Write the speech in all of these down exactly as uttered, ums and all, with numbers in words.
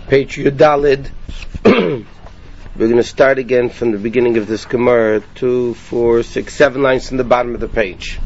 Page Yudalid. We're going to start again from the beginning of this Gemara, two, four, six, seven lines from the bottom of the page.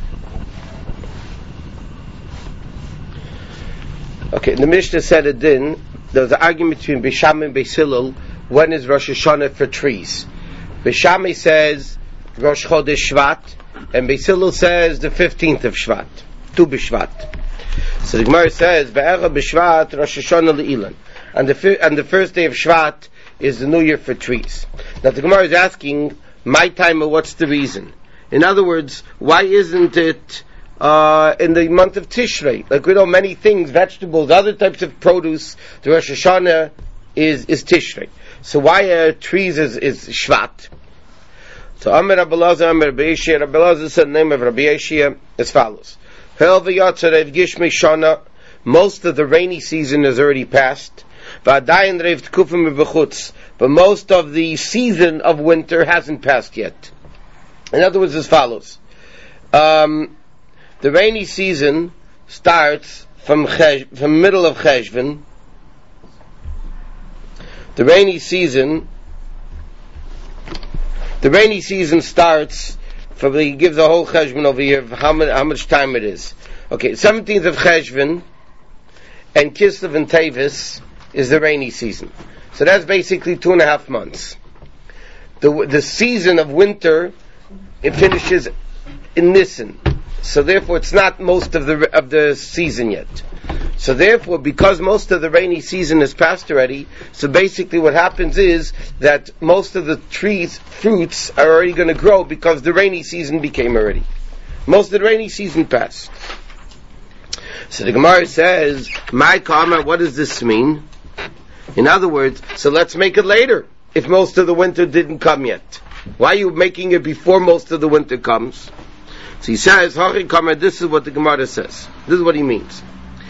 Okay, the Mishnah said it din. There was an argument between Beis Shammai and Beis Hillel. When is Rosh Hashanah for trees? Beis Shammai says Rosh Chodesh Shvat, and Beis Hillel says the fifteenth of Shvat, Tu B'Shvat. So the Gemara says Be'echa B'Shvat Rosh Hashanah Le'ilan, and the fi- and the first day of Shvat is the New Year for trees. Now the Gemara is asking, my time, or what's the reason? In other words, why isn't it uh, in the month of Tishrei? Like we know many things, vegetables, other types of produce, the Rosh Hashanah is is Tishrei. So why are trees is, is Shvat? So Amar Rabbi Elazar, Amar Rabbi Yeshia, Rabbi Elazar said the name of Rabbi Yeshia as follows. Most of the rainy season has already passed. But most of the season of winter hasn't passed yet. In other words, as follows. Um, the rainy season starts from Chesh, from middle of Cheshvan. The rainy season the rainy season starts from, he gives the whole Cheshvan over here, how much, how much time it is. Okay, seventeenth of Cheshvan and Kislev and Tevis is the rainy season. So that's basically two and a half months. The the season of winter, it finishes in Nisan. So therefore it's not most of the of the season yet. So therefore, because most of the rainy season is passed already, so basically what happens is that most of the trees, fruits, are already going to grow because the rainy season became already. Most of the rainy season passed. So the Gemara says, my karma, what does this mean? In other words, so let's make it later, if most of the winter didn't come yet. Why are you making it before most of the winter comes? So he says, this is what the Gemara says. This is what he means.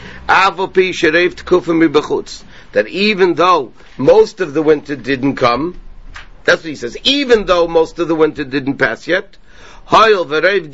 That even though most of the winter didn't come, that's what he says, even though most of the winter didn't pass yet, but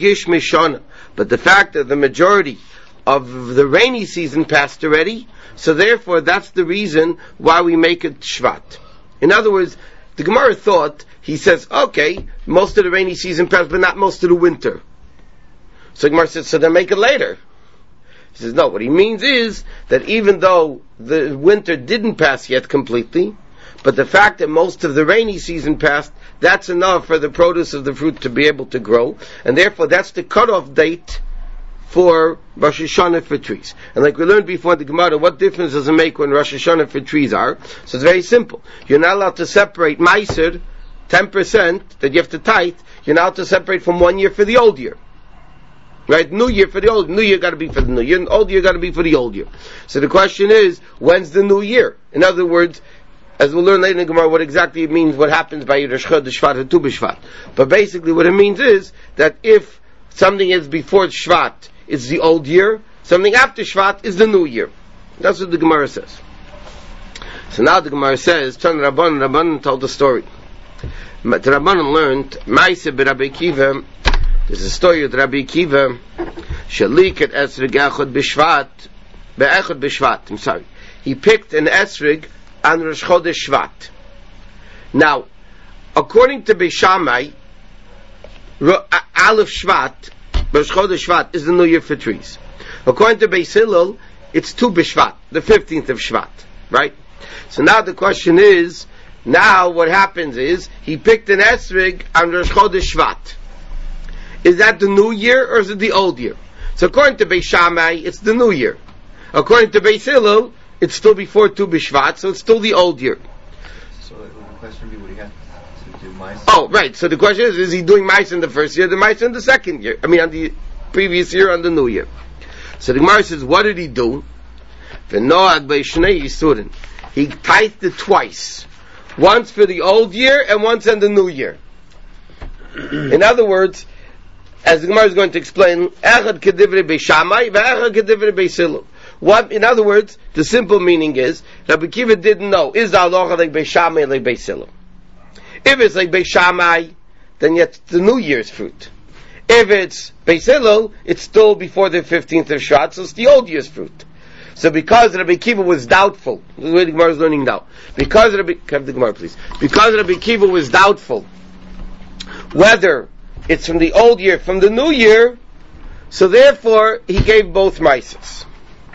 the fact that the majority of the rainy season passed already, so therefore that's the reason why we make it Shvat. In other words, the Gemara thought, he says, okay, most of the rainy season passed, but not most of the winter. So the Gemara says, so then make it later. He says, no, what he means is that even though the winter didn't pass yet completely, but the fact that most of the rainy season passed, that's enough for the produce of the fruit to be able to grow, and therefore that's the cutoff date for Rosh Hashanah for trees. And like we learned before in the Gemara, what difference does it make when Rosh Hashanah for trees are? So it's very simple. You're not allowed to separate Meiser, ten percent that you have to tithe, you're not allowed to separate from one year for the old year. Right? New year for the old, new year got to be for the new year, and old year got to be for the old year. So the question is, when's the new year? In other words, as we'll learn later in the Gemara, what exactly it means, what happens by Rosh Chodesh Shvat or Tu B'Shvat. But basically what it means is, that if something is before Shvat, it's the old year, something after Shvat is the new year. That's what the Gemara says. So now the Gemara says, Tan Rabban, Rabban told the story. The Rabban learned, Ma'aseh b'Rabbi Akiva. There's a story of Rabbi Akiva, Shalik at Esrig Echad B'Shvat, Be'echad B'Shvat, I'm sorry. He picked an Esrig on Rosh Chodesh Shvat. Now, according to Beis Shammai, Aleph Shvat, Rosh Chodesh Shvat, is the new year for trees. According to Beis Hillel, it's Tu B'Shvat, the fifteenth of Shvat, right? So now the question is, now what happens is, he picked an Esrig on Rosh Chodesh Shvat. Is that the new year or is it the old year? So according to Beis Shammai, it's the new year. According to Beis Hillel, it's still before Tu B'Shvat, so it's still the old year. So the question would be, would he have to do Ma'aseh? Oh, right. So the question is, is he doing Ma'aseh in the first year, the Ma'aseh in the second year? I mean, on the previous year, on the new year. So the Gemara says, what did he do? He tithed it twice. Once for the old year and once in the new year. In other words, as the Gemara is going to explain, Echad Kedivrei Beis Shammai, Ve'echad Kedivrei Beis Hillel. What, in other words, the simple meaning is, Rabbi Akiva didn't know, is the halacha like Beis Shammai or like Beis Hillel? If it's like Beis Shammai, then yet the New Year's fruit. If it's Beis Hillel, it's still before the fifteenth of Shvat, so it's the old year's fruit. So because Rabbi Akiva was doubtful, this is the way the Gemara is learning now. Because Rabbi, have the Gemara please. Because Rabbi Akiva was doubtful whether it's from the old year, from the new year, so therefore he gave both mices.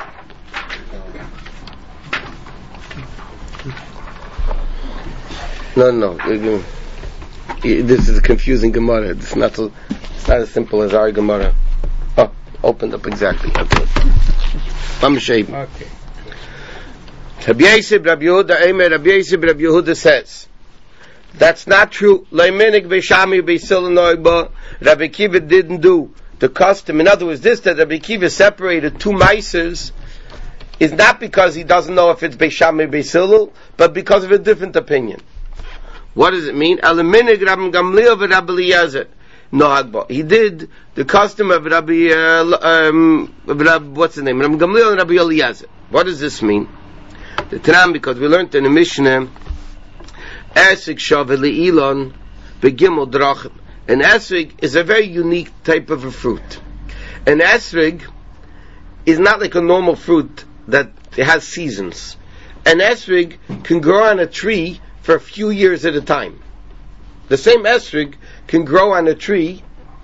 No, no, no. This is a confusing Gemara. It's not so, it's not as simple as our Gemara. Oh, opened up exactly. Okay. Okay. Rabbi Yosef, Rabbi Yehuda, Eimer, Rabbi Yosef, Rabbi Yehuda says, that's not true. Leimenik Beishami Beisilanoiba. Rabbi Akiva didn't do the custom. In other words, this that Rabbi Akiva separated two mices is not because he doesn't know if it's Beishami Beisilal, but because of a different opinion. What does it mean? Leimenik Rabbi Gamliel v'Rabbi Eliezer. No, Hagba. He did the custom of Rabbi, uh, um, Rabbi, what's the name? Rabbi Gamliel and Rabbi Eliezer. What does this mean? The Tanam, because we learned in the Mishnah, Esrig Shaveli Elon Begimel Drachim. An esrig is a very unique type of a fruit. An esrig is not like a normal fruit that has seasons. An esrig can grow on a tree for a few years at a time. The same esrig can grow on a tree.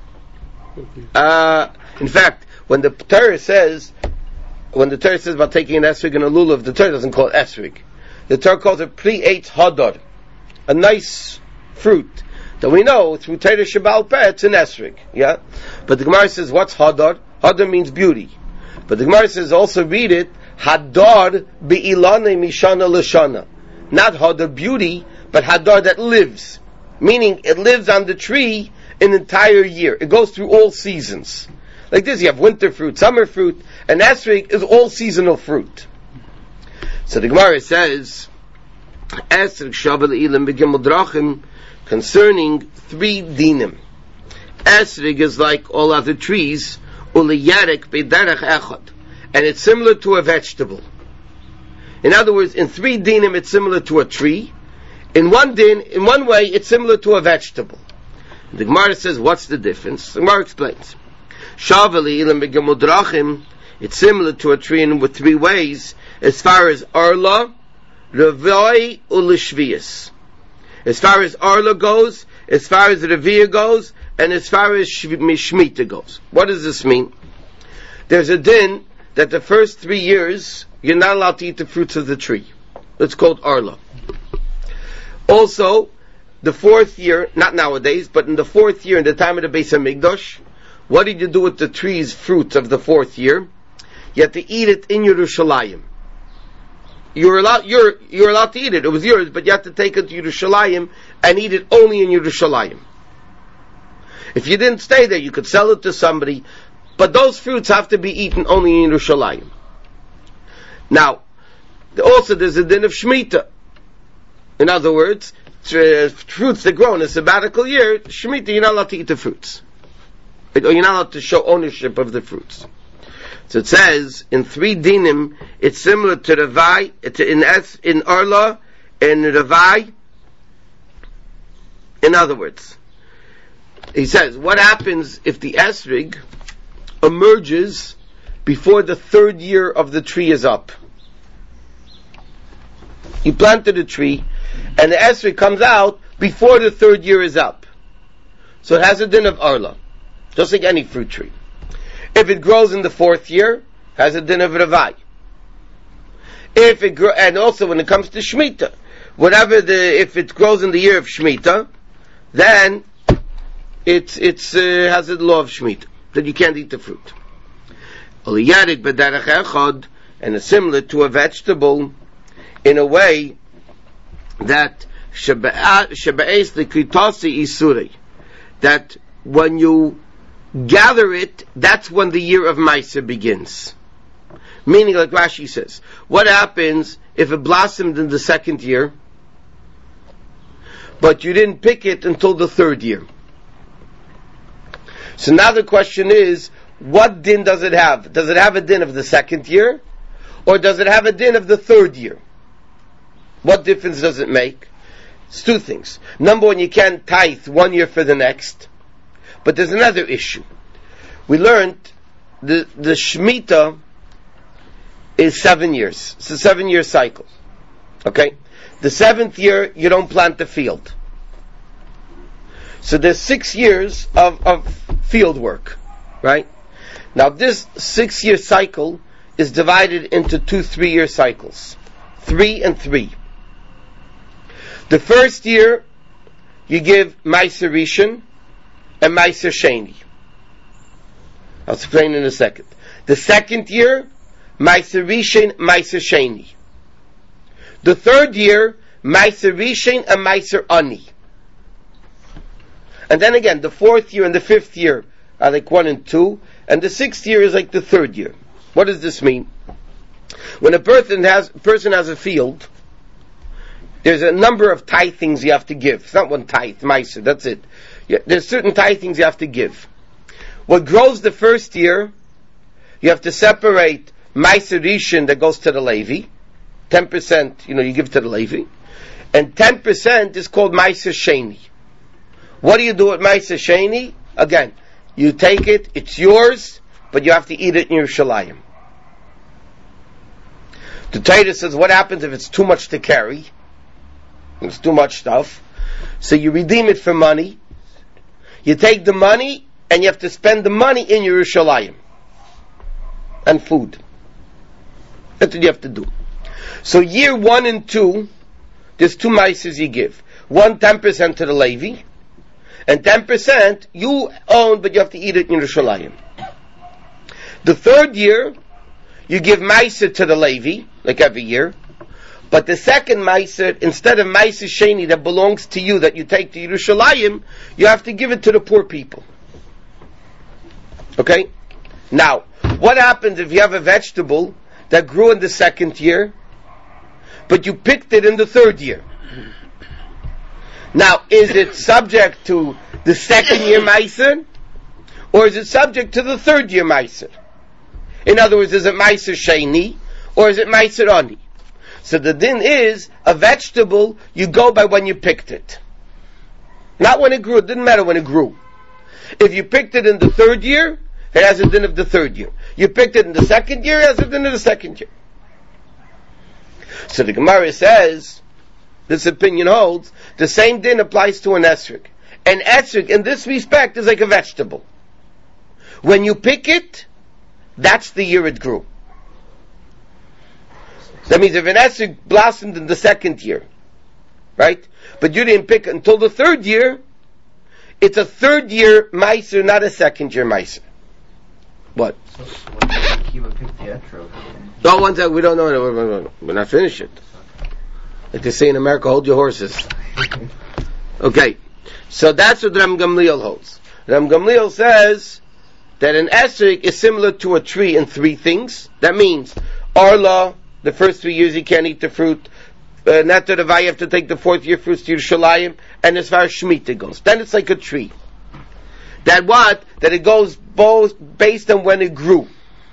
Uh, in fact, when the Torah says, when the Torah says about taking an esrig and a lulav, the Torah doesn't call it esrig. The Torah calls it pri-eitz hadar, a nice fruit that we know through Torah Shabbal Peh, it's an esrig. Yeah, but the Gemara says, what's hadar? Hadar means beauty. But the Gemara says, also read it, hadar be'ilane mishana l'shana. Not hadar beauty, but hadar that lives. Meaning, it lives on the tree an entire year. It goes through all seasons. Like this, you have winter fruit, summer fruit, and esrig is all seasonal fruit. So the Gemara says, esrig shavel ilim begimel drachim, concerning three dinim. Esrig is like all other trees, uliyarek beiderech echad, and it's similar to a vegetable. In other words, in three dinim, it's similar to a tree. In one din, in one way, it's similar to a vegetable. The Gemara says, what's the difference? The Gemara explains. Shaveli ilim begimel drachim, it's similar to a tree in with three ways, as far as arla, revoi, ulishvius. As far as arla goes, as far as revia goes, and as far as shmita goes. What does this mean? There's a din that the first three years, you're not allowed to eat the fruits of the tree. It's called arla. Also, the fourth year, not nowadays, but in the fourth year, in the time of the Beis HaMikdash, what did you do with the tree's fruits of the fourth year? You had to eat it in Yerushalayim. You're allowed, you're, you're allowed to eat it. It was yours, but you have to take it to Yerushalayim and eat it only in Yerushalayim. If you didn't stay there, you could sell it to somebody, but those fruits have to be eaten only in Yerushalayim. Now, also there's a din of Shemitah. In other words, uh, fruits that grow in a sabbatical year, Shemitah, you're not allowed to eat the fruits. Or you're not allowed to show ownership of the fruits. So it says, in three dinim, it's similar to Ravai, in Es, in Arla, in Ravai. In other words, he says, what happens if the esrig emerges before the third year of the tree is up? You planted a tree, and the esrig comes out before the third year is up. So it has a din of Arla, just like any fruit tree. If it grows in the fourth year, has a din of Ravai. If it grow, and also when it comes to Shemitah, whatever the, if it grows in the year of Shemitah, then it's, it's, uh, has a law of Shemitah, that you can't eat the fruit. And it's similar to a vegetable in a way that that when you gather it, that's when the year of Maisa begins. Meaning, like Rashi says, what happens if it blossomed in the second year, but you didn't pick it until the third year? So now the question is, what din does it have? Does it have a din of the second year, or does it have a din of the third year? What difference does it make? It's two things. Number one, you can't tithe one year for the next. But there's another issue. We learned the, the Shemitah is seven years. It's a seven-year cycle. Okay? The seventh year, you don't plant the field. So there's six years of, of field work, right? Now this six-year cycle is divided into two three-year cycles. Three and three. The first year, you give Meiser Rishon and Meiser Sheni. I'll explain in a second. The second year, Meiser Rishon, Meiser Sheni. The third year, Meiser Rishon and Meiser Ani. And then again, the fourth year and the fifth year are like one and two, and the sixth year is like the third year. What does this mean? When a person has person has a field, there's a number of tithings you have to give. It's not one tithe, meiser, that's it. There's certain tithings you have to give. What grows the first year, you have to separate meiser rishon that goes to the Levi, ten percent, you know, you give to the Levi, and ten percent is called meiser sheni. What do you do with meiser sheni? Again, you take it, it's yours, but you have to eat it in Yerushalayim. The Torah says, what happens if it's too much to carry? It's too much stuff. So you redeem it for money. You take the money, and you have to spend the money in Yerushalayim. And food. That's what you have to do. So year one and two, there's two meises you give. One, ten percent to the Levi, and ten percent you own, but you have to eat it in Yerushalayim. The third year, you give meiser to the Levi, like every year. But the second meiser, instead of meiser sheni that belongs to you, that you take to Yerushalayim, you have to give it to the poor people. Okay? Now, what happens if you have a vegetable that grew in the second year, but you picked it in the third year? Now, is it subject to the second year meiser, or is it subject to the third year meiser? In other words, is it meiser sheni, or is it meiser ani? So the din is, a vegetable, you go by when you picked it. Not when it grew, it didn't matter when it grew. If you picked it in the third year, it has a din of the third year. You picked it in the second year, it has a din of the second year. So the Gemara says, this opinion holds, the same din applies to an esrog. An esrog, in this respect, is like a vegetable. When you pick it, that's the year it grew. That means if an esrog blossomed in the second year, right? But you didn't pick it until the third year, it's a third year meiser, not a second year meiser. What? So, when Kiva picked the etrog, No, one second, we don't know, we're, we're not finished yet. Like they say in America, hold your horses. Okay, so that's what Ram Gamliel holds. Ram Gamliel says that an esrog is similar to a tree in three things. That means, Arla, the first three years you can't eat the fruit. Uh, Netter Devai, you have to take the fourth year fruits to Yerushalayim. And as far as Shemitah goes, then it's like a tree. That what? That it goes both based on when it grew.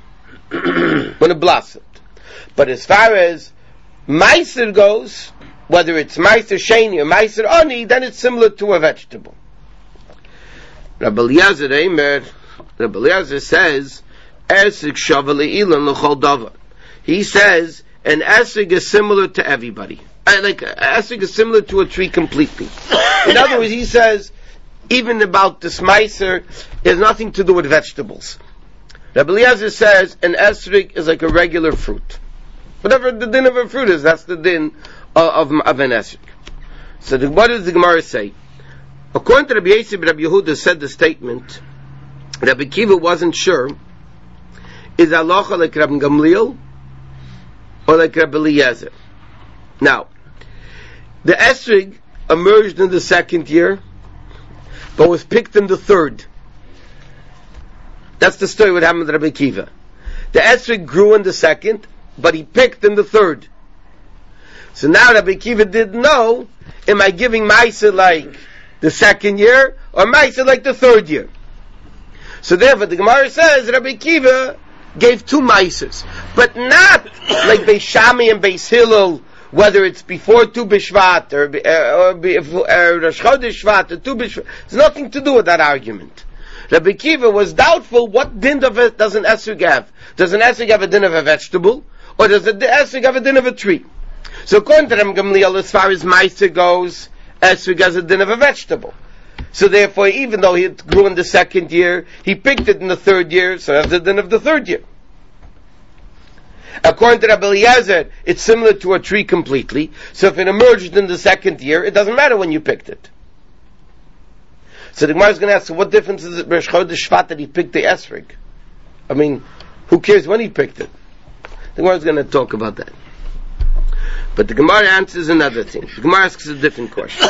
When it blossomed. But as far as Meiser goes, whether it's Meiser Sheni or Meiser Ani, then it's similar to a vegetable. Rabbi Eliezer Eimer, Rabbi Eliezer says, Esrik Shavali Ilan L'chol Davar. He says, an esrog is similar to everybody. Uh, like, an esrog is similar to a tree completely. In other words, he says, even about this meiser, it has nothing to do with vegetables. Rabbi Eliezer says, an esrog is like a regular fruit. Whatever the din of a fruit is, that's the din of, of, of an esrog. So the, what does the Gemara say? According to Rabbi Yosef, Rabbi Yehuda said the statement, Rabbi Kiva wasn't sure, is halacha like Rabbi Gamliel, or like Rabbi Eliezer. Now, the esrog emerged in the second year, but was picked in the third. That's the story what happened with Rabbi Kiva. The esrog grew in the second, but he picked in the third. So now Rabbi Kiva didn't know, am I giving meiser like the second year, or meiser like the third year? So therefore the Gemara says, Rabbi Kiva gave two meisers, but not like Beis Shammai and Beis Hillel, whether it's before Tu B'Shvat or, or, or Rosh Chodesh Shvat or Tu B'Shvat. There's nothing to do with that argument. Rabbi Kiva was doubtful what din of it does an esrog have. Does an esrog have a din of a vegetable, or does the esrog have a din of a tree? So according to Reb Gamliel, as far as Meiser goes, esrog has a din of a vegetable. So therefore, even though it grew in the second year, he picked it in the third year, so it has a din of the third year. According to Rabbi Eliezer, it's similar to a tree completely. So if it emerged in the second year, it doesn't matter when you picked it. So the Gemara is going to ask, so what difference is it Rosh Chodesh Shvat that he picked the esrog? I mean, who cares when he picked it? The Gemara is going to talk about that. But the Gemara answers another thing. The Gemara asks a different question.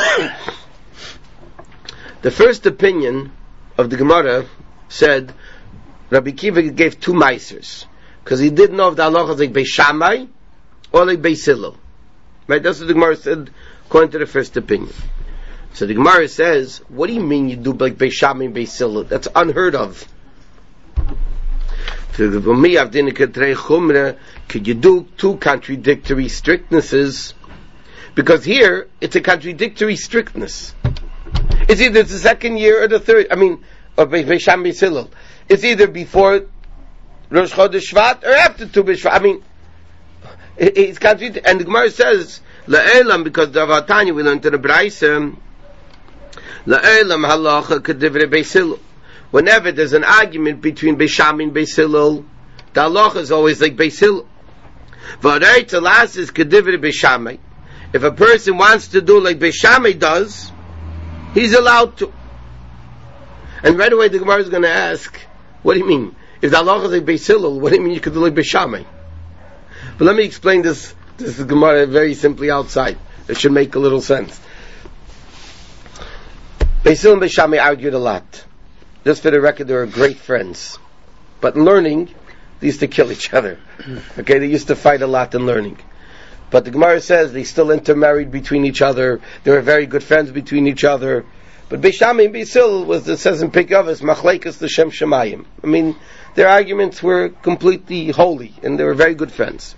The first opinion of the Gemara said Rabbi Kiva gave two meisers, because he didn't know if the halacha was like Beis Shammai or like Beis Hillel. Right? That's what the Gemara said according to the first opinion. So the Gemara says, what do you mean you do like Beis Shammai and Beis Hillel? That's unheard of. Could you do two contradictory strictnesses? Because here, it's a contradictory strictness. It's either the second year or the third, I mean, or Beis Shammai Beis Hillel. It's either before Rosh Chodesh Shvat or after Tu B'Shvat. I mean, it, it's contradictory. And the Gemara says, La'elam, because the Avatanya, we learned in the Braisa, La'elam halacha k'divrei Beis Hillel. Whenever there's an argument between Beis Shammai and Beis Hillel, the halacha is always like Beis Hillel. V'arei talas is k'divrei Beis Shammai. If a person wants to do like Beis Shammai does, he's allowed to. And right away the Gemara is going to ask, what do you mean? If the halacha is like Beis Hillel, what do you mean you could do like Beis Shammai? But let me explain this, this is Gemara very simply outside. It should make a little sense. Beis Hillel and Beis Shammai argued a lot. Just for the record, they were great friends. But in learning, they used to kill each other. Okay, they used to fight a lot in learning. But the Gemara says they still intermarried between each other. They were very good friends between each other. But Beis Shammai and Beis Hillel was, it says in Pikavos, Machleikas l'Shem Shemayim. I mean, their arguments were completely holy, and they were very good friends.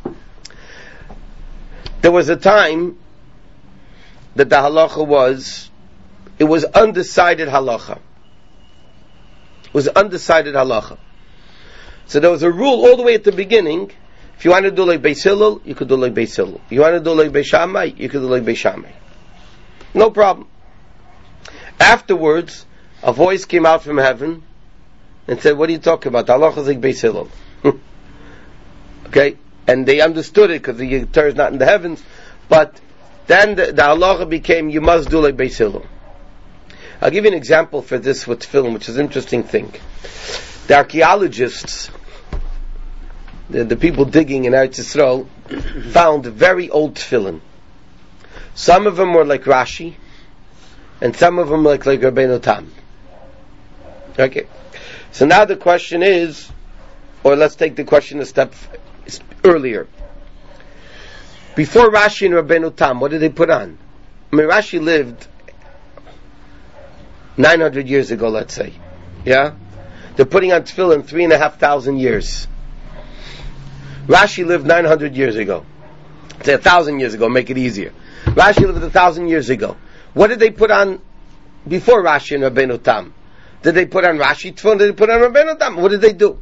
There was a time that the halacha was, it was undecided halacha. It was undecided halacha. So there was a rule all the way at the beginning. If you want to do like Beis Hillel, you could do like Beis Hillel. You want to do like Beis Shammai, you could do like Beis Shammai. No problem. Afterwards, a voice came out from heaven and said, what are you talking about? The halacha is like Beis Hillel. Okay? And they understood it because the Torah is not in the heavens. But then the, the halacha became, you must do like Beis Hillel. I'll give you an example for this with film, which is an interesting thing. The archaeologists, the, the people digging in Eretz Yisrael, found very old tefillin. Some of them were like Rashi, and some of them like like Rabbeinu Tam. Okay, so now the question is, or let's take the question a step f- earlier. Before Rashi and Rabbeinu Tam, what did they put on? I mean, Rashi lived nine hundred years ago, let's say. Yeah? They're putting on tefillin three and a half thousand years. Rashi lived nine hundred years ago. Say a thousand years ago, make it easier. Rashi lived a thousand years ago. What did they put on before Rashi and Rabbeinu Tam? Did they put on Rashi tefillin? Did they put on Rabbeinu Tam? What did they do?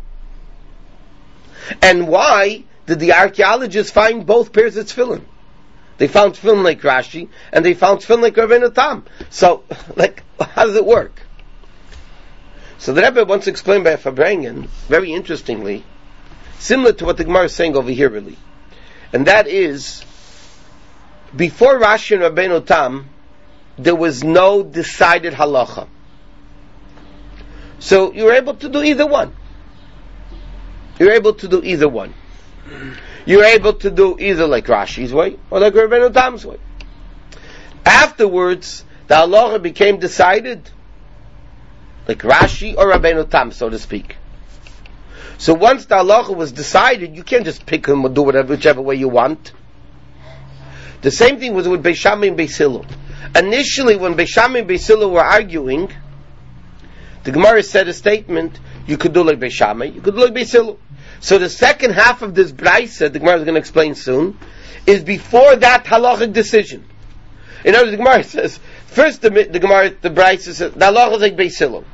And why did the archaeologists find both pairs of tefillin? They found tefillin like Rashi, and they found tefillin like Rabbeinu Tam. So, like, how does it work? So the Rebbe once explained by Fabrengen, very interestingly, similar to what the Gemara is saying over here, really. And that is, before Rashi and Rabbeinu Tam, there was no decided halacha. So you were able to do either one. You're able to do either one. You're able to do either like Rashi's way or like Rabbeinu Tam's way. Afterwards, the halacha became decided like Rashi or Rabbeinu Tam, so to speak. So once the halacha was decided, you can't just pick them or do whatever, whichever way you want. The same thing was with Beis Shammai and Beis Hillel. Initially, when Beis Shammai and Beis Hillel were arguing, the Gemara said a statement, you could do like Beis Shammai, you could do like Beis Hillel. So the second half of this Braisa, the Gemara is going to explain soon, is before that halachic decision. In other words, the Gemara says, first the, the Gemara, the Braisa says, the halacha is like Beis Hillel.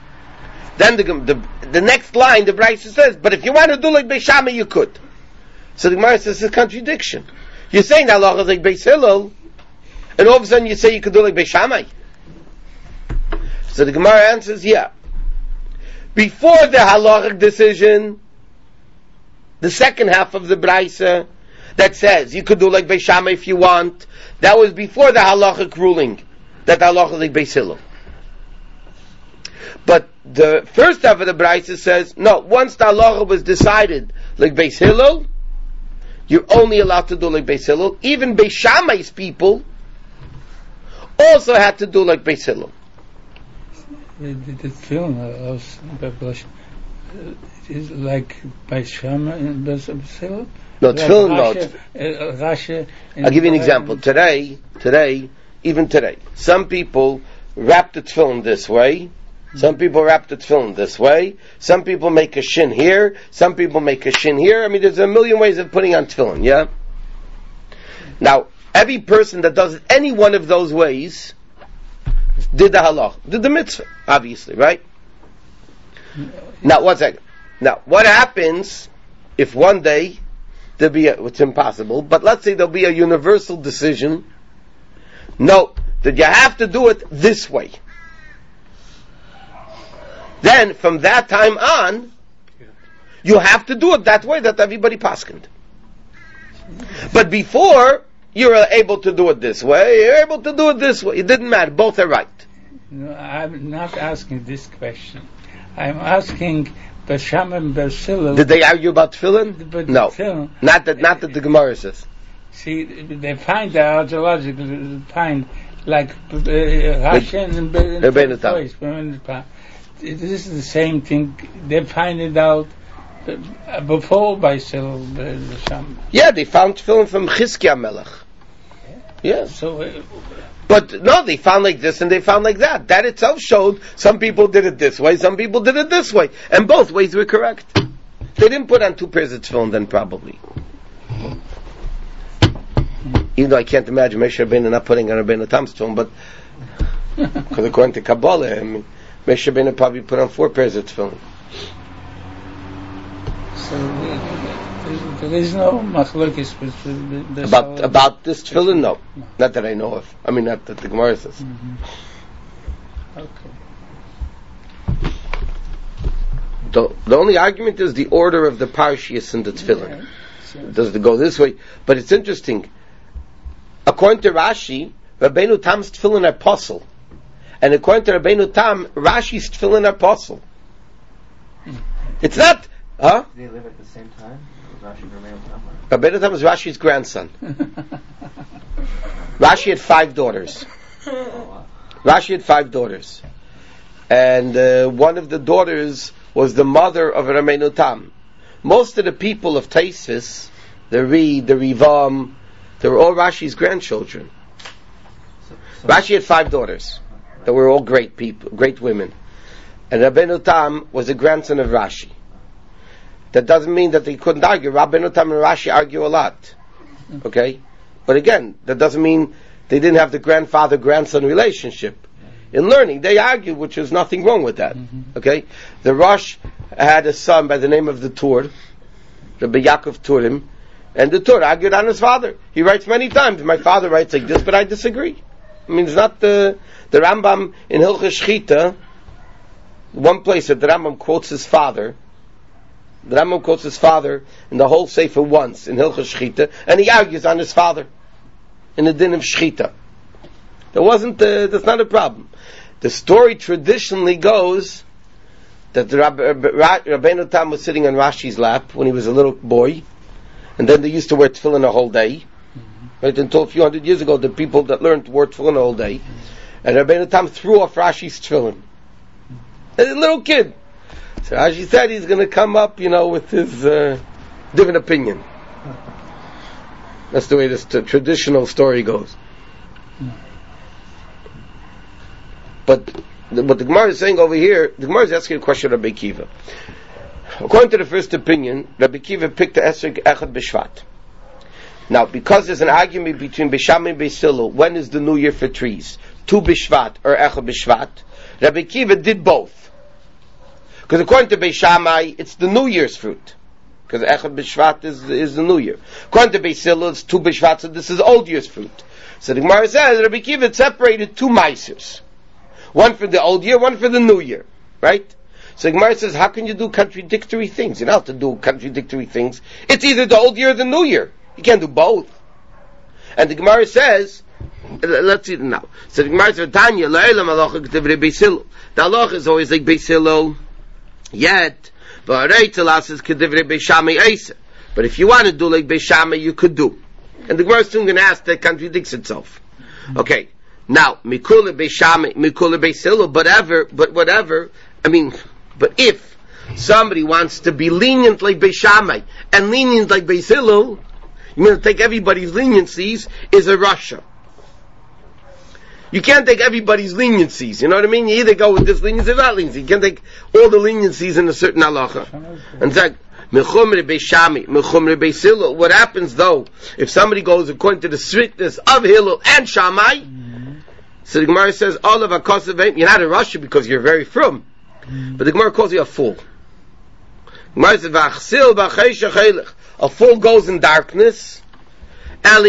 Then the, the the next line, the Braisa says, but if you want to do like Beis Shammai, you could. So the Gemara says it's a contradiction. You're saying that halacha is like Beis Hillel, and all of a sudden you say you could do like Beis Shammai. So the Gemara answers, yeah. Before the halachic decision, the second half of the Braisa that says you could do like Beis Shammai if you want, that was before the halachic ruling that the halacha is like Beis Hillel. But the first half of the Braisa says, no, once the halacha was decided like Beis Hillel, you're only allowed to do like Beis Hillel. Even Beis Shammai's people also had to do like Beis Hillel. The, the, the film of Babylon is like Beis Shammai and Beis Hillel? No, it's like film, Rashi, no. uh, Rashi I'll give you an example. Today, today, even today, some people wrap the tefillin this way. Some people wrap the tefillin this way. Some people make a shin here. Some people make a shin here. I mean, there's a million ways of putting on tefillin, yeah? Now, every person that does it any one of those ways did the halach, did the mitzvah, obviously, right? Now, one second. Now, what happens if one day there'll be a, it's impossible, but let's say there'll be a universal decision, no, that you have to do it this way. Then, from that time on, you have to do it that way that everybody paskined. But before, you were able to do it this way, you're able to do it this way. It didn't matter. Both are right. No, I'm not asking this question. I'm asking Beis Shammai and Beis Hillel. Did they argue about tefillin? But No. tefillin- Not that, not that the Gemara says. See, they find the archaeological find like uh, Rashi and Rabbeinu Tam. Tam. This is the same thing. They find it out uh, before Beis Hillel, Beis Shammai. Yeah, they found tefillin from Chizkiah Melech. Yeah. So, uh, But no, they found like this and they found like that. That itself showed some people did it this way, some people did it this way. And both ways were correct. They didn't put on two pairs of tefillin then probably. Even though I can't imagine Moshe Rabbeinu not putting on Rabbeinu Tam's tefillin, but because according to Kabbalah, I mean, Moshe Rabbeinu probably put on four pairs of tefillin. so uh, there is no machlokes between the About about this tefillin, no. no, not that I know of. I mean, not that the Gemara says. Mm-hmm. Okay. The, the only argument is the order of the parshias in the tefillin. Yeah. Does it go this way? But it's interesting. According to Rashi, Rabbeinu Tam's tefillin are apostle, and according to Rabbeinu Tam, Rashi's tefillin are apostle. It's not, huh? Did they live at the same time? Rashi and Rabbeinu Tam? Rabbeinu Tam is Rashi's grandson. Rashi had five daughters. Oh, wow. Rashi had five daughters, and uh, one of the daughters was the mother of Rabbeinu Tam. Most of the people of Taisis, the Reed, the Rivam, they were all Rashi's grandchildren. So, so Rashi had five daughters that were all great people, great women, and Rabbeinu Tam was a grandson of Rashi. That doesn't mean that they couldn't argue. Rabbeinu Tam and Rashi argue a lot, okay? But again, that doesn't mean they didn't have the grandfather-grandson relationship. In learning, they argued, which is nothing wrong with that. Mm-hmm. Okay, the Rosh had a son by the name of the Tur, Rabbi Yaakov Turim, and the Tur argued on his father. He writes many times, my father writes like this, but I disagree. I mean, it's not the the Rambam in Hilchos Shchita. One place that the Rambam quotes his father. The Rambam quotes his father in the whole Sefer once in Hilchos Shchita, and he argues on his father in the din of Shchita. There wasn't. Uh, that's not a problem. The story traditionally goes that the Rab- Rab- Rabbeinu Tam was sitting on Rashi's lap when he was a little boy, and then they used to wear tefillin a whole day. Mm-hmm. Right until a few hundred years ago, the people that learned wore tefillin a whole day, mm-hmm. and Rabbeinu Tam threw off Rashi's tefillin. Mm-hmm. A little kid. So Rashi said he's going to come up, you know, with his uh, different opinion. That's the way this t- traditional story goes. Mm-hmm. But the, what the Gemara is saying over here, the Gemara is asking a question of Rabbi Kiva. According to the first opinion, Rabbi Kiva picked the Esrog Echad B'Shvat. Now, because there's an argument between Beis Shammai and Beis Hillel, when is the new year for trees? Tu B'Shvat or Echad B'Shvat? Rabbi Kiva did both. Because according to Beis Shammai, it's the New Year's fruit. because Echad B'Shvat is, is the New Year. According to Beis Hillel, it's two B'Shvat, so this is old year's fruit. So the Gemara says, Rabbi Kiva separated two Maasers. One for the old year, one for the New Year. Right? So the Gemara says, how can you do contradictory things? You don't have to do contradictory things. It's either the old year or the New Year. You can't do both. And the Gemara says, let's see it now. So the Gemara says, Tanya, La'elam halacha k'tev Beis Hillel. The halacha is always like Beis Hillel. Yet, but if you want to do like Beis Shammai, you could do. And the Gemara is soon going to ask that contradicts itself. Okay, now Mikula Beis Shammai, Mikula Beis Hillel, but ever, but whatever. I mean, but if somebody wants to be lenient like Beis Shammai and lenient like Beis Hillel, you're going to take everybody's leniencies is a Russia. You can't take everybody's leniencies, you know what I mean? You either go with this leniency or that leniency. You can't take all the leniencies in a certain halacha. And it's like, Mechumre Beis Shammai, Mechumre Beis Hillel. What happens though, if somebody goes according to the strictness of Hillel and Shammai, mm-hmm. so the Gemara says, all of a kosev, you're not a Russia because you're very frum. Mm-hmm. But the Gemara calls you a fool. The Gemara says, a fool goes in darkness, either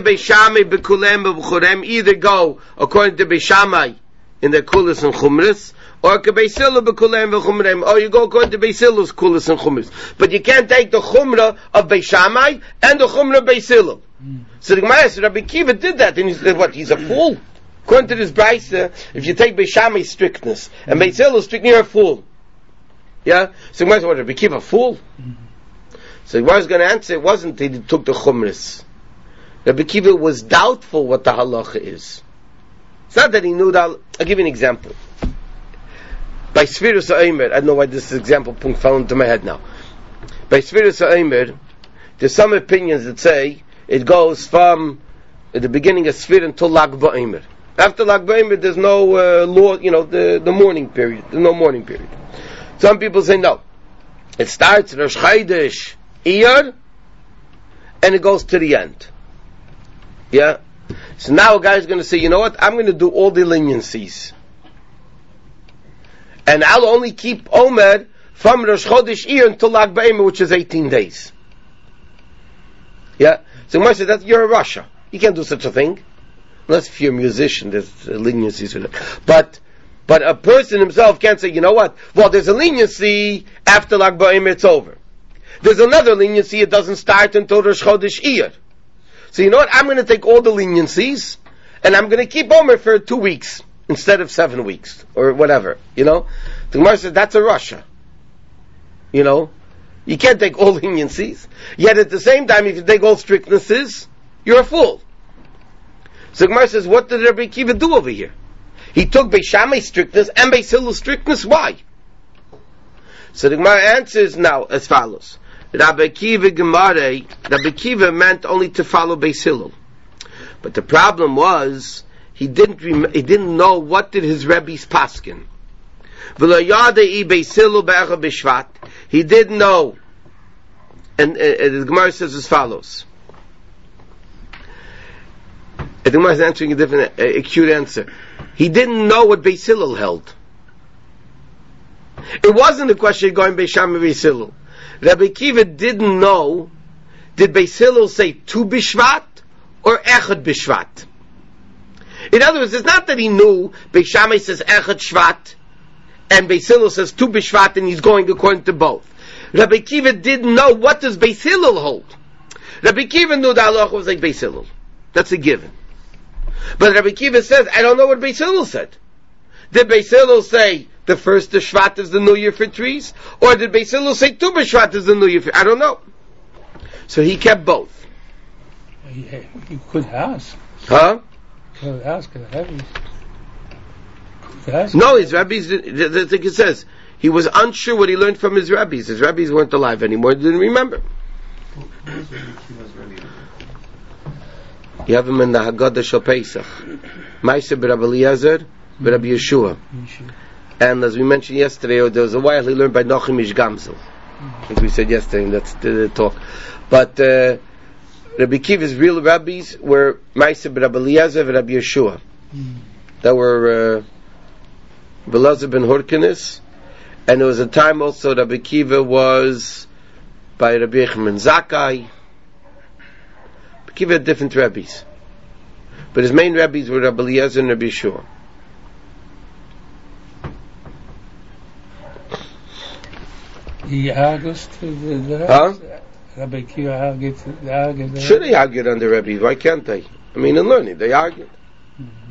go according to Beis Shammai in their kulas and chumras, or Beis Hillel b'kulem v'chumrem, or you go according to Beis Hillel's kulas and chumras. But you can't take the chumra of Beis Shammai and the chumra of Beis Hillel. Mm. So the Gemara says, Rabbi Kiva did that, and he said, what, he's a fool? According to this brayso, if you take Beis Shammai's strictness and Beis Hillel's strictness, you're a fool. Yeah? So the Gemara said, what, Rabbi Kiva a fool? Mm. So the Gemara was going to answer, it wasn't that he took the chumras. Rabbi Kiva was doubtful what the halacha is. It's not that he knew that. I'll give you an example. By Sfiras HaOmer, I don't know why this example punkt fell into my head now. By Sfiras HaOmer, there's some opinions that say it goes from the beginning of Sfir until Lag BaOmer. After Lag BaOmer, there's no uh, law, you know, the, the mourning period. There's no mourning period. Some people say no. It starts Rosh Chodesh Iyar, and it goes to the end. Yeah? So now a guy's going to say, you know what? I'm going to do all the leniencies. And I'll only keep Omer from Rosh Chodesh Iyar until Lag BaOmer, which is eighteen days. Yeah? So Gemara says, that you're a Russia. You can't do such a thing. Unless if you're a musician, there's leniencies for that. But, but a person himself can't say, you know what? Well, there's a leniency after Lag BaOmer, it's over. There's another leniency, it doesn't start until Rosh Chodesh Iyar. So you know what? I'm going to take all the leniencies, and I'm going to keep Omer for two weeks instead of seven weeks or whatever. You know, the Gemara says that's a Russia. You know, you can't take all leniencies. Yet at the same time, if you take all strictnesses, you're a fool. So the Gemara says, what did Rabbi Kiva do over here? He took Beis Shammai's strictness and Beis Hillel's strictness. Why? So the Gemara answers now as follows. Rabbi Kiva Gemara, Rabbi Kiva meant only to follow Beis Hillel. But the problem was, he didn't rem- he didn't know what did his Rebbe's paskin. He didn't know. And, uh, and the Gemara says as follows. And the Gemara is answering a different, uh, acute answer. He didn't know what Beis Hillel held. It wasn't a question of going Beis Shammai Beis Hillel. Rabbi Kiva didn't know, did Beis Hillel say two Bishvat or Echad Bishvat? In other words, it's not that he knew Beis Shammai says Echad Shvat and Beis Hillel says two Bishvat and he's going according to both. Rabbi Kiva didn't know what does Beis Hillel hold. Rabbi Kiva knew the halacha was like Beis Hillel. That's a given. But Rabbi Kiva says, I don't know what Beis Hillel said. Did Beis Hillel say the first of Shvat is the New Year for trees? Or did Beis Hillel say Tu B'Shvat is the New Year for... I don't know. So he kept both. Yeah, you could ask. Huh? You could ask the Rebbe's. Could ask. No, his rabbis, the thing it says, he was unsure what he learned from his rabbis. His rabbis weren't alive anymore, he didn't remember. You have him in the Haggadah Shel Pesach. Ma'aseh b'Rabbi Eliezer, b'Rabbi Yeshua. And as we mentioned yesterday, there was a while he learned by Nachum Ish Gamzel. As we said yesterday, that's the talk. But uh, Rabbi Kiva's real rabbis were Ma'aseh b'Rabbi Eliezer and Rabbi Yeshua. Mm. That were uh, Belazar ben Hurkanis. And there was a time also Rabbi Kiva was by Rabbi Yochanan Zakkai. Rabbi Akiva had different rabbis, but his main rabbis were Rabbi Eliezer and Rabbi Yeshua. He argues to the, the Huh? Rabbi Akiva argued to the argued. Should they argue on the rabbis? Why can't they? I mean, in learning, they argue. Mm-hmm.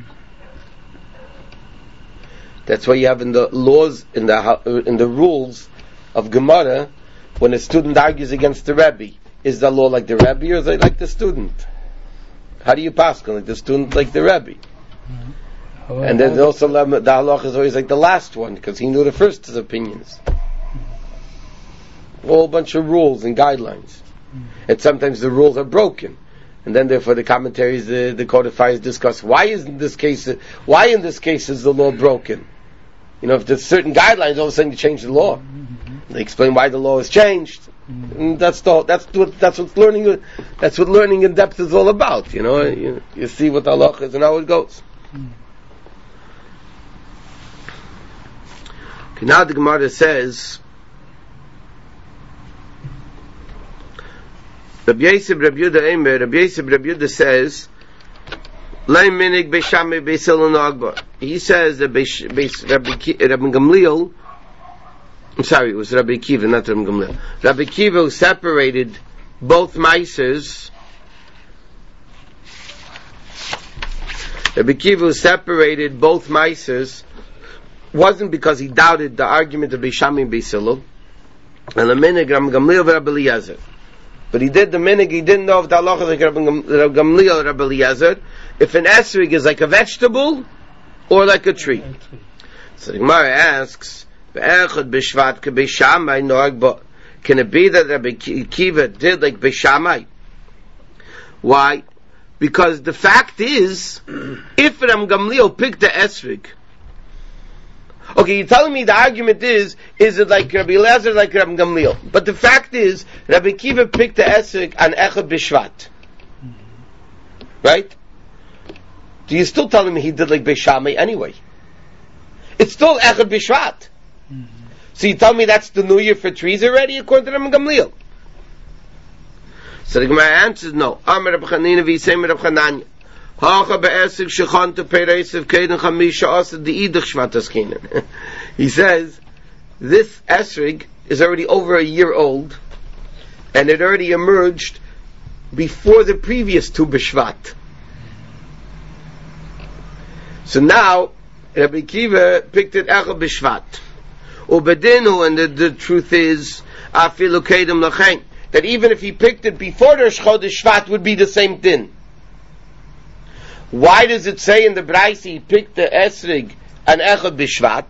That's why you have in the laws, in the in the rules of Gemara, when a student argues against the Rebbe, is the law like the Rebbe or is it like the student? How do you pass? Like the student, like the Rebbe? Mm-hmm. And then also the halach is always like the last one because he knew the first his opinions. A whole bunch of rules and guidelines, mm-hmm. and sometimes the rules are broken, and then therefore the commentaries, the, the codifiers discuss why is in this case, why in this case is the law broken? You know, if there's certain guidelines, all of a sudden you change the law. Mm-hmm. They explain why the law is changed. Mm-hmm. And that's the that's what that's what learning that's what learning in depth is all about. You know, you, you see what the halach is and how it goes. Mm-hmm. Okay, now the Gemara says, Rabbi Yosef Rabbi Yehuda Eimer, Rabbi Yosef Rabbi Yehuda says, Lei minig Beishame Beisil and Agbar. He says that Beish, Beish, Rabbi, Rabbi Gamliel, I'm sorry, it was Rabbi Akiva, not Rabbi Gamliel. Rabbi Akiva who separated both Meisers, Rabbi Akiva who separated both Meisers, wasn't because he doubted the argument of Beishame and Beisil, and the minig Rabbi Gamliel and Rabbi Eliezer. But he did the minig, he didn't know if the halacha is like Rabbi Gamliel or Rabbi Eliezer, if an esrig is like a vegetable or like a tree. So the Gemara asks, can it be that Rabbi Akiva did like Beishamai? Why? Because the fact is, if Rabbi Gamliel picked the esrig, okay, you're telling me the argument is, is it like Rabbi Eliezer, like Rabbi Gamliel? But the fact is, Rabbi Akiva picked the esrig on Echad B'Shvat. Right? Do you still telling me he did like Beishamai anyway? It's still Echad B'Shvat. Mm-hmm. So you tell me that's the new year for trees already, according to Rabbi Gamliel? So the Gemara answers, no. Amar Rabbi Chanina v'yisem Rabbi Chananya. Hacha be'esig shechanta pereisiv keiden chamisha asa de'idach shvatas keinen. He says, this esrig is already over a year old, and it already emerged before the previous two B'Shvat. So now, Rabbi Akiva picked it Echad B'Shvat. Ubedinu, and the, the truth is, afilu kedim lachein, that even if he picked it before the Chodesh Shvat, would be the same thing. Why does it say in the Braisa he picked the esrig and Echad B'Shvat?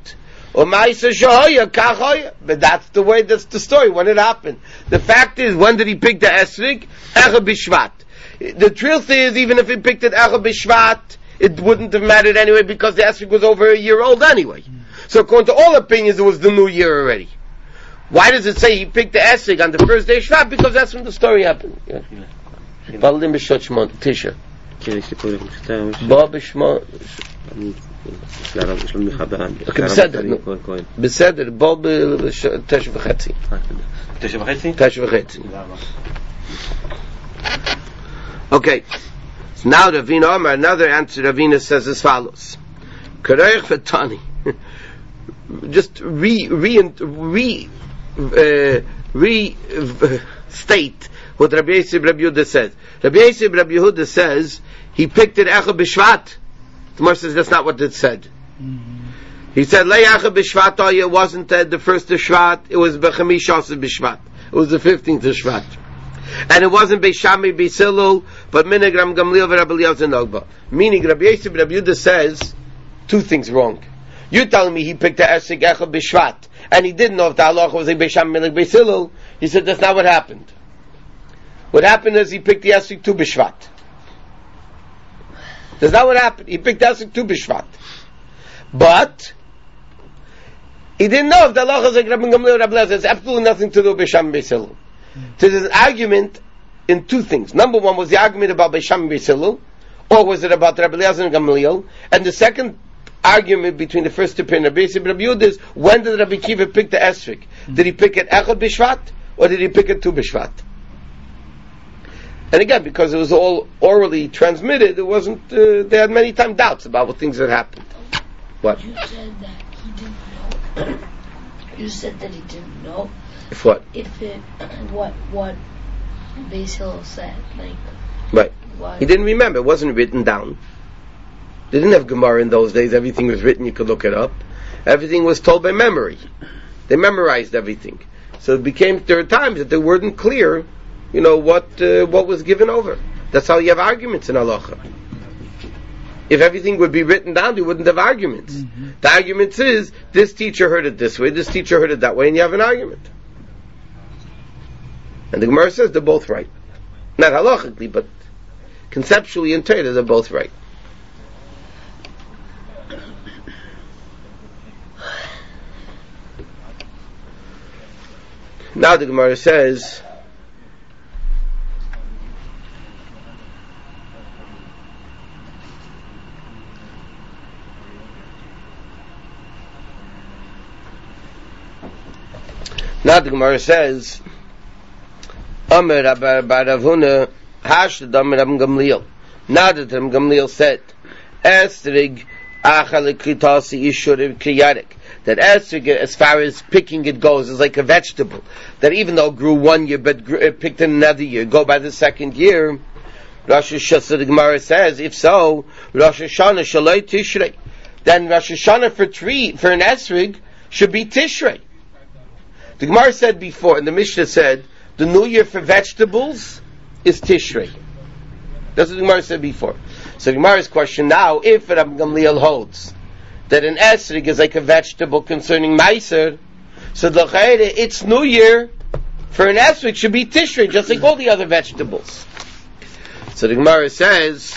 But that's the way, that's the story, when it happened. The fact is, when did he pick the esrig? Echad B'Shvat. The truth is, even if he picked it Echad B'Shvat, it wouldn't have mattered anyway because the esrig was over a year old anyway. So according to all opinions, it was the new year already. Why does it say he picked the esrig on the first day of Shvat? Because that's when the story happened. Yeah. Tisha. בוא בשמו בסדר, בסדר, בוא בתשע וחצי תשע וחצי? תשע וחצי. Okay, so now Ravina Omar, another answer Ravina says as follows. Kareich v'tani, just re re re uh, re uh, state what Rabbi Yosef Rabbi Yehuda says. Rabbi Yosef Rabbi Yehuda says he picked it Echad B'Shvat. The Gemara says that's not what it said. Mm-hmm. He said Lei Echad B'Shvat. Oh, it wasn't uh, the first of Shvat. It was B'Chamisha B'Shvat. It was the fifteenth of Shvat. And it wasn't Beishamai Beisilul, but Minig Rabbi Gamliel v'Rabbi Eliezer Nogba. Meaning Rabbi Yosef Rabbi Yehuda says two things wrong. You're telling me he picked the esrig Echad B'Shvat, and he didn't know if the halacha was like Beishamai Minig Beisilul. He said that's not what happened. What happened is he picked the esrig Tu B'Shvat. That's not what happened. He picked the esrig Tu B'Shvat. But he didn't know if the halacha is like Rabbi Gamliel or Rabbi Eliezer. It's absolutely nothing to do with Beishamai Beisilul. So there's an argument in two things. Number one was the argument about Beishamai Beisilul, or was it about Rabbi Eliezer and Gamliel? And the second argument between the first two opinions, Rabbi Yosef and Rabbi Yehuda, is when did Rabbi Akiva pick the esrig? Did he pick it Echad B'Shvat, or did he pick it Tu B'Shvat? And again, because it was all orally transmitted, it wasn't. Uh, they had many time doubts about what things that happened. What? You said that he didn't know. You said that he didn't know. If what? If it, what, what Beis Hillel said, like. Right. What? He didn't remember. It wasn't written down. They didn't have Gemara in those days. Everything was written. You could look it up. Everything was told by memory. They memorized everything. So it became, there were times that they weren't clear, you know, what uh, what was given over. That's how you have arguments in halacha. If everything would be written down, you wouldn't have arguments. Mm-hmm. The argument is, this teacher heard it this way, this teacher heard it that way, and you have an argument. And the Gemara says they're both right. Not halachically, but conceptually in Torah, they're both right. Now the Gemara says, now the Gemara says, Amar Rabbi Rav Huna Hashed Amar Rabbi Gamliel. Now that Rabbi Gamliel said, Esrig Achal Kritasi Ishur Kriyarik, that esrig, as far as picking it goes, is like a vegetable. That even though it grew one year, but grew, it picked in another year, go by the second year. Rosh Hashanah, the Gemara says, if so, Rosh Hashanah Shaloi Tishrei, then Rosh Hashanah for tree for an esrig should be Tishrei. The Gemara said before, and the Mishnah said, the new year for vegetables is Tishrei. That's what the Gemara said before. So the Gemara's question now, if Rabbi Gamliel holds that an esrig is like a vegetable concerning Meiser, so the it's New Year for an esrig should be Tishrei, just like all the other vegetables. So the Gemara says,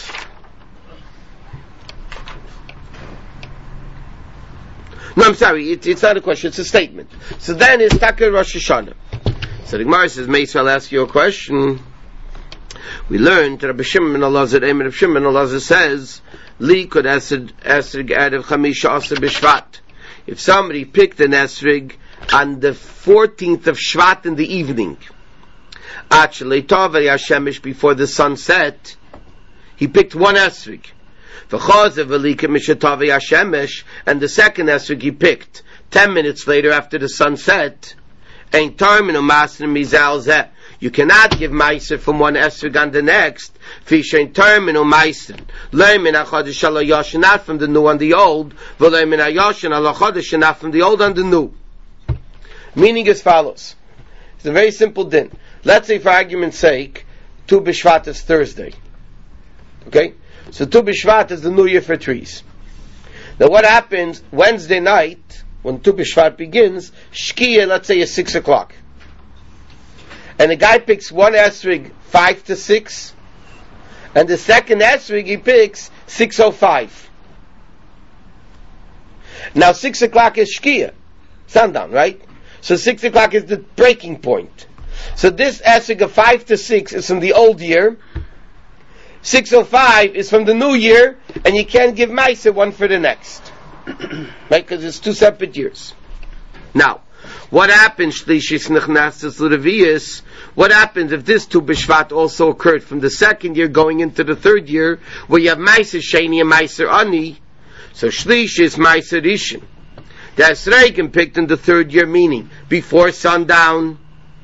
no, I'm sorry, it, it's not a question, it's a statement. So then it's Taka Rosh Hashanah. So the Gemara says, Meisel, I'll ask you a question. We learned that Rabbi Shimon ben Elazar, Rabbi Shimon ben Elazar says, Li could esrig erev chamisha aser b'Shvat. If somebody picked an esrig on the fourteenth of Shvat in the evening, actually Tov before the sun set, he picked one esrig. And the second esrig he picked ten minutes later after the sun set. You cannot give meiser from one esrig on the next. Not from the new on the old. Not from the old on the new. Meaning as follows. It's a very simple din. Let's say for argument's sake, Tu B'Shvat is Thursday. Okay? So Tu B'Shvat is the new year for trees. Now what happens Wednesday night, when Tu B'Shvat begins, Shkia, let's say, is six o'clock. And the guy picks one esrig five to six, and the second esrig he picks six oh five. Now six o'clock is Shkia, sundown, right? So six o'clock is the breaking point. So this esrig of five to six is from the old year. six oh five is from the new year, and you can't give meiser one for the next. Right? Because it's two separate years. Now, what happens, Shlishis Nechnasis L'Revius, what happens if this Tu B'Shvat also occurred from the second year going into the third year, where you have Meiser Sheni and Meiser Ani, so Shlishis Meiser Rishon. The Esregim picked in the third year, meaning before sundown,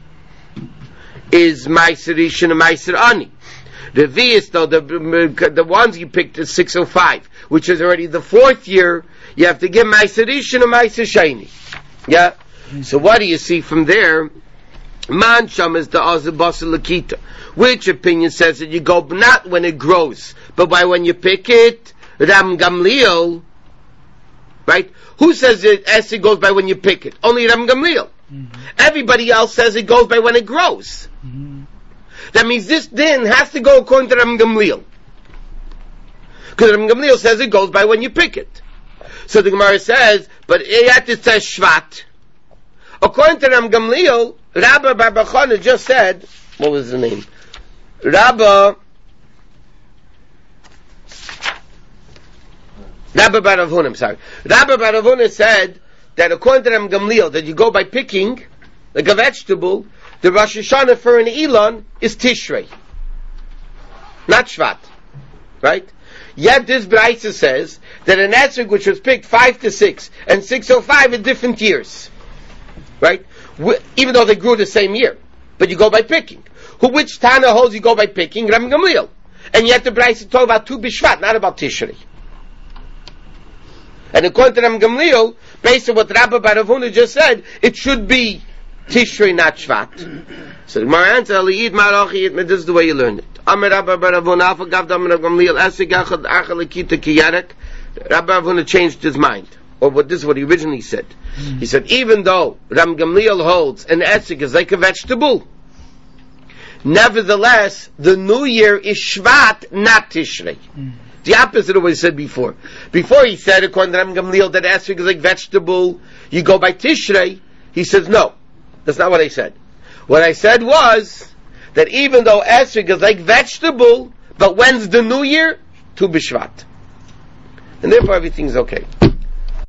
is Meiser Rishon and Meiser Ani. The Revius, though, the, the ones you picked is six oh five, which is already the fourth year, you have to give Meiser Rishon and Meiser Sheni. Yeah? So what do you see from there? Mansham is the Azabasa Lakita. Which opinion says that you go not when it grows, but by when you pick it? Ram Gamliel. Right? Who says it esrig goes by when you pick it? Only Ram Gamliel. Mm-hmm. Everybody else says it goes by when it grows. Mm-hmm. That means this din has to go according to Ram Gamliel. Because Ram Gamliel says it goes by when you pick it. So the Gemara says, but yet it says Shvat. According to Ram Gamliel, Rabbi Bar Bachana just said, what was the name? Rabbi, Rabbi Bar Rav Huna, I'm sorry. Rabbi Bar Rav Huna said that according to Ram Gamliel, that you go by picking, like a vegetable, the Rosh Hashanah for an Elon is Tishrei, not Shvat, right? Yet this Braisa says that an Esrog which was picked five to six and six oh five in different years, right? Even though they grew the same year, but you go by picking. Who which Tana holds you go by picking? Ram Gamliel. And yet the Braisa talk about Tu B'Shvat, not about Tishrei. And according to Ram Gamliel, based on what Rabbi Bar Avuna just said, it should be Tishrei, not Shvat. So the Gemara answers, "Aliyid Marachi," this is the way you learn it. Amar Rabbi Bar Avuna, Afagav Dam Ram Gamliel, Esig Achad Achal Akita Kiyarek. Rabbi Avuna changed his mind, or what this is what he originally said. Mm. He said, even though Ram Gamliel holds an Esig is like a vegetable, nevertheless, the new year is Shvat, not Tishrei. Mm. The opposite of what he said before. Before he said, according to Ram Gamliel, that Esrog is like vegetable, you go by Tishrei. He says, no, that's not what I said. What I said was, that even though Esrog is like vegetable, but when's the new year? Tu B'Shvat. And therefore everything's okay.